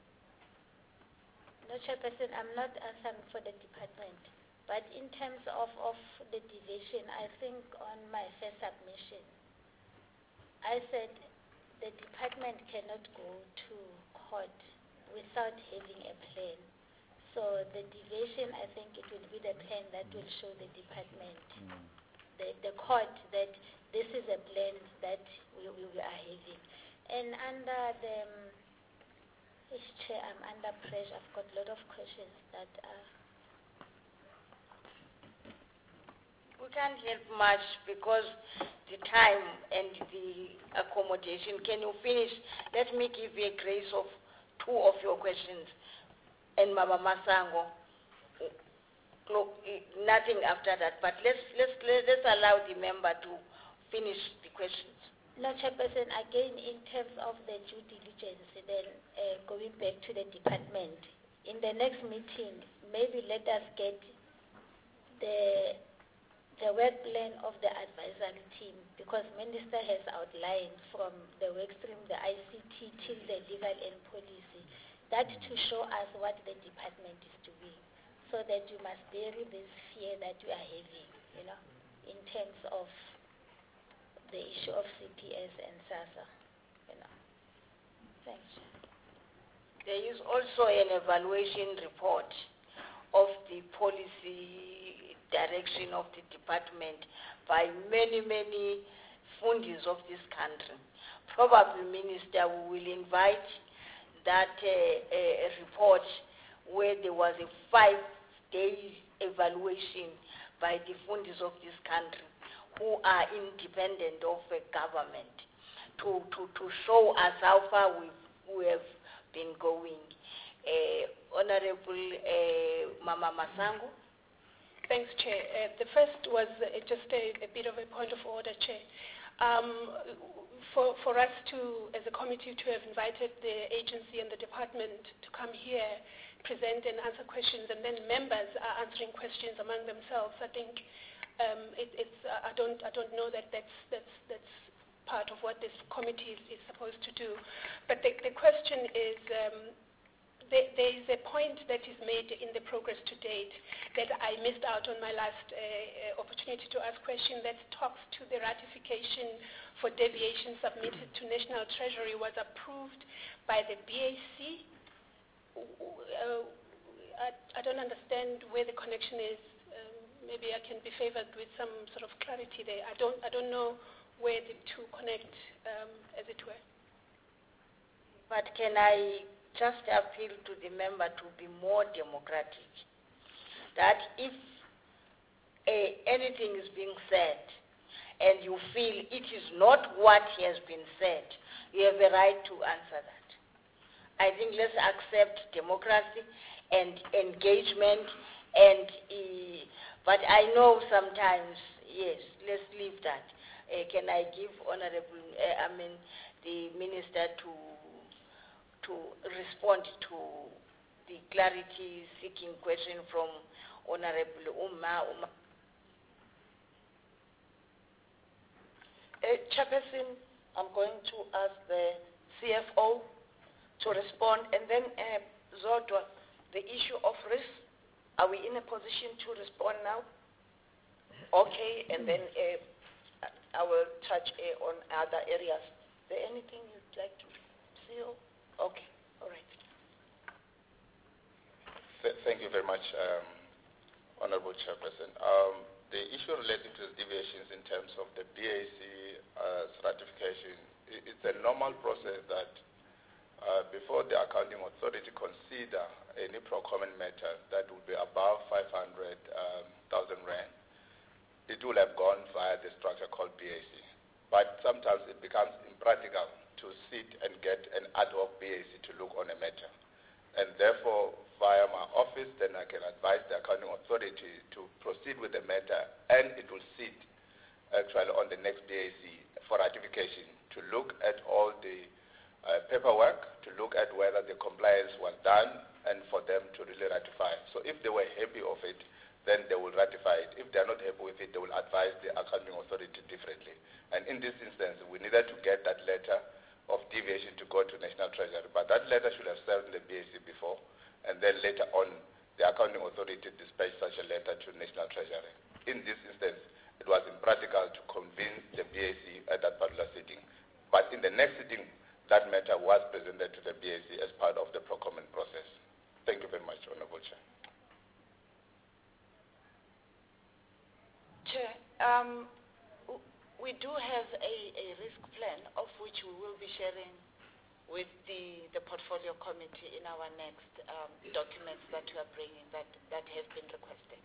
No, Chairperson, I'm not answering for the department. But in terms of the deviation, I think on my first submission, I said the department cannot go to court without having a plan. So the deviation, I think it will be the plan that will show the department, the court, that this is a plan that we are having. And under the, Chair, I'm under pressure. I've got a lot of questions that are... We can't help much because the time and the accommodation. Can you finish? Let me give you a grace of two of your questions. And Mama Masango, nothing after that. But let's allow the member to finish the questions. No, Chairperson, again, in terms of the due diligence, then going back to the department, in the next meeting, maybe let us get the work plan of the advisory team, because Minister has outlined from the work stream, the ICT till the legal and policy, that to show us what the department is doing, so that you must bury this fear that you are having, in terms of the issue of CPS and SASSA, Thanks. There is also an evaluation report of the policy direction of the department by many fundis of this country. Probably, Minister, we will invite that report where there was a 5-day evaluation by the fundis of this country who are independent of the government to show us how far we have been going. Honorable Mama Masango. Thanks, Chair. The first was just a bit of a point of order, Chair. For us to, as a committee, to have invited the agency and the department to come here, present and answer questions, and then members are answering questions among themselves, I think I don't know that that's part of what this committee is supposed to do. But the question is, there is a point that is made in the progress to date that I missed out on my last opportunity to ask question, that talks to the ratification for deviation submitted to National Treasury was approved by the BAC. I don't understand where the connection is. Maybe I can be favored with some sort of clarity there. I don't know where the two connect, as it were. But can I just appeal to the member to be more democratic? That if anything is being said and you feel it is not what has been said, you have a right to answer that. I think let's accept democracy and engagement but I know sometimes, yes, let's leave that. Can I give the minister to respond to the clarity-seeking question from Honorable Umma? Chairperson, I'm going to ask the CFO to respond, and then Zodwa, the issue of risk. Are we in a position to respond now? Okay, and then I will touch on other areas. Is there anything you'd like to see? Okay, all right. Thank you very much, Honorable Chairperson. The issue relating to the deviations in terms of the BAC ratification, it's a normal process that before the accounting Authority consider any procurement matter that would be above 500,000 rand, it will have gone via the structure called BAC. But sometimes it becomes impractical to sit and get an ad hoc BAC to look on a matter. And therefore, via my office, then I can advise the Accounting Authority to proceed with the matter, and it will sit actually on the next BAC for ratification to look at all the paperwork, to look at whether the compliance was done, and for them to really ratify. So if they were happy of it, then they will ratify it. If they are not happy with it, they will advise the Accounting Authority differently. And in this instance, we needed to get that letter of deviation to go to National Treasury. But that letter should have served the BAC before, and then later on, the Accounting Authority dispatched such a letter to National Treasury. In this instance, it was impractical to convince the BAC at that particular sitting. But in the next sitting, that matter was presented to the BAC as part of the procurement process. Thank you very much, Honorable Chair. Chair, we do have a risk plan of which we will be sharing with the portfolio committee in our next documents that we are bringing that have been requested.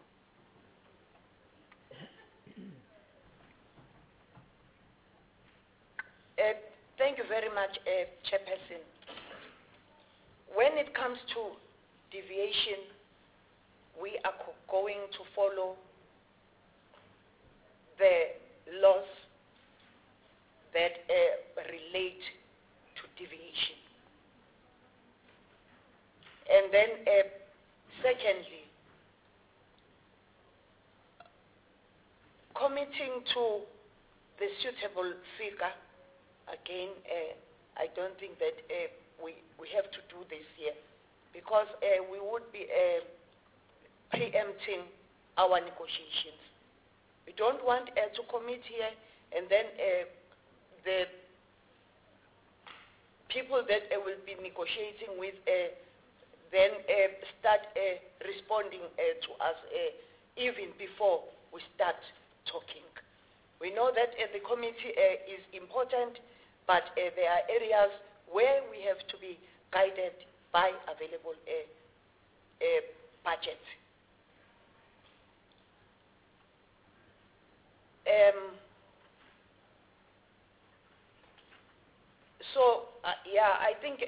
Thank you very much, Chairperson. When it comes to deviation, we are going to follow the laws that relate to deviation. And then, secondly, committing to the suitable figure, again, I don't think that we have to do this here, because we would be preempting our negotiations. We don't want to commit here and then the people that will be negotiating with then start responding to us even before we start talking. We know that the committee is important, but there are areas where we have to be guided by available budget. I think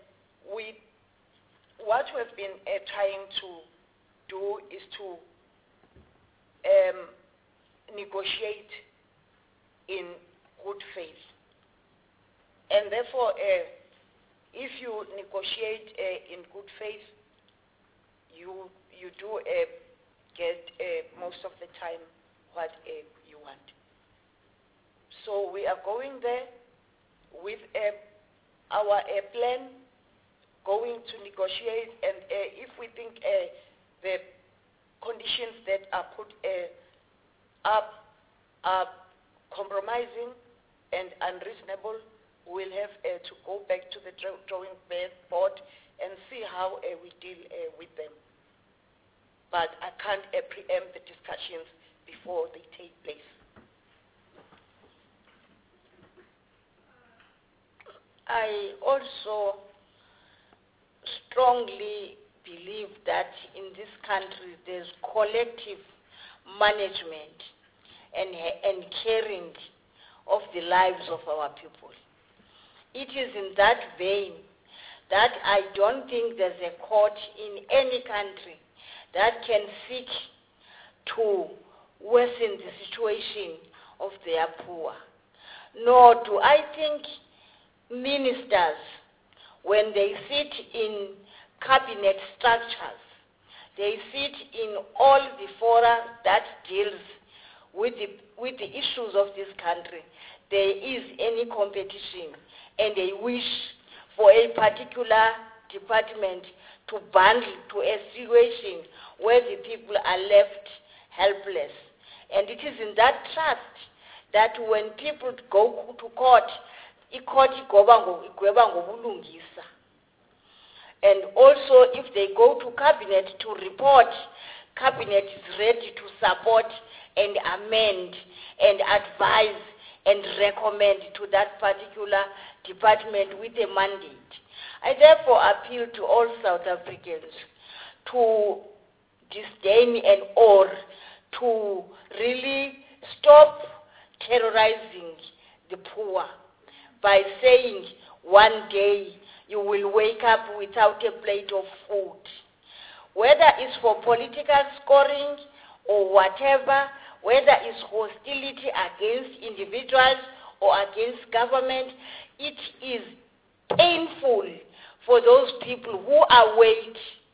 what we've been trying to do is to negotiate in good faith. And therefore, if you negotiate in good faith, you do get most of the time what you want. So we are going there with our plan, going to negotiate, and if we think the conditions that are put up are compromising and unreasonable, we'll have to go back to the drawing board and see how we deal with them. But I can't preempt the discussions before they take place. I also strongly believe that in this country there's collective management and caring of the lives of our people. It is in that vein that I don't think there's a court in any country that can seek to worsen the situation of their poor. Nor do I think ministers, when they sit in cabinet structures, they sit in all the fora that deals with the issues of this country, there is any competition and a wish for a particular department to bundle to a situation where the people are left helpless. And it is in that trust that when people go to court, i-court igweba ngobulungisa. And also if they go to cabinet to report, cabinet is ready to support and amend and advise and recommend to that particular department with a mandate. I therefore appeal to all South Africans to disdain and or to really stop terrorizing the poor by saying one day you will wake up without a plate of food. Whether it's for political scoring or whatever, whether it's hostility against individuals or against government, it is painful for those people who await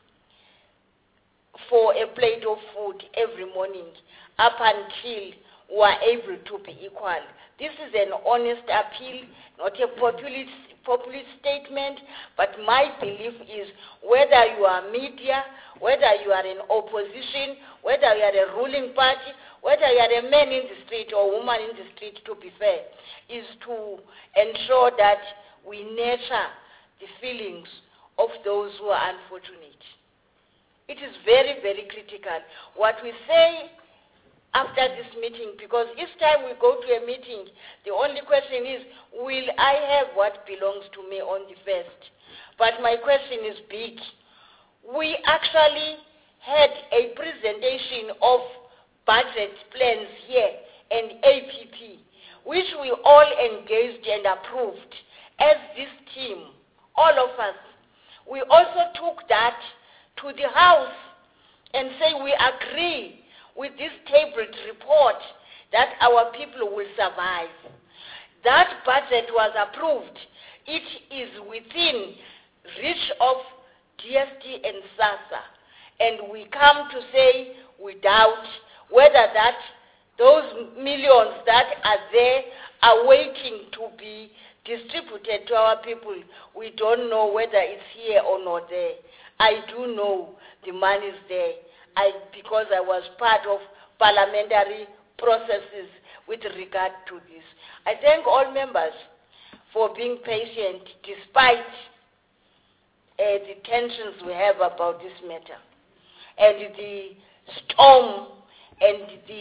for a plate of food every morning up until we are able to be equal. This is an honest appeal, not a populist statement, but my belief is whether you are media, whether you are in opposition, whether you are a ruling party, whether you are a man in the street or a woman in the street, to be fair, is to ensure that we nurture the feelings of those who are unfortunate. It is very, very critical. What we say after this meeting, because each time we go to a meeting, the only question is, will I have what belongs to me on the 1st? But my question is big. We actually had a presentation of budget plans here and APP, which we all engaged and approved as this team, all of us. We also took that to the House and say we agree with this tabled report that our people will survive. That budget was approved. It is within reach of DST and SASSA. And we come to say we doubt whether those millions that are there are waiting to be distributed to our people. We don't know whether it's here or not there. I do know the money is there because I was part of parliamentary processes with regard to this. I thank all members for being patient despite the tensions we have about this matter and the storm and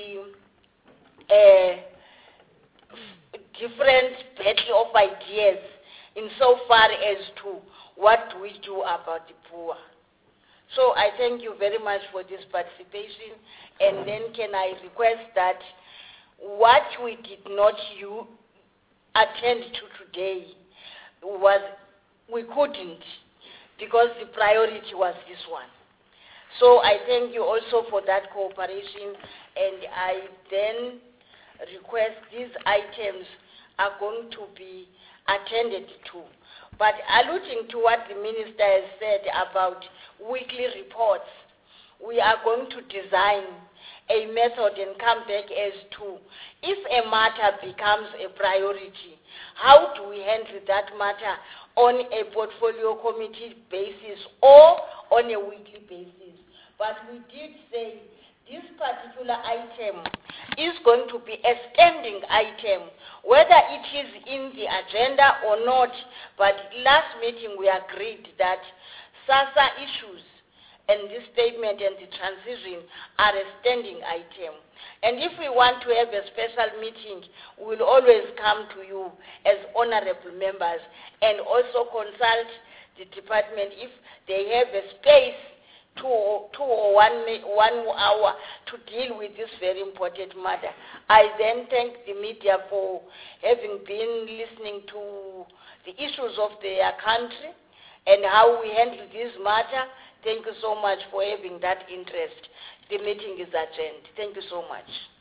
the different battle of ideas insofar as to what we do about the poor. So I thank you very much for this participation, and then can I request that what we did not attend to today was we couldn't, because the priority was this one. So I thank you also for that cooperation, and I then request these items are going to be attended to. But alluding to what the minister has said about weekly reports, we are going to design a method and come back as to if a matter becomes a priority, how do we handle that matter on a portfolio committee basis or on a weekly basis. But we did say this particular item is going to be a standing item, whether it is in the agenda or not. But last meeting we agreed that SASSA issues and this statement and the transition are a standing item. And if we want to have a special meeting, we will always come to you as honorable members and also consult the department if they have a space, two or 1 hour to deal with this very important matter. I then thank the media for having been listening to the issues of their country and how we handle this matter. Thank you so much for having that interest. The meeting is adjourned. Thank you so much.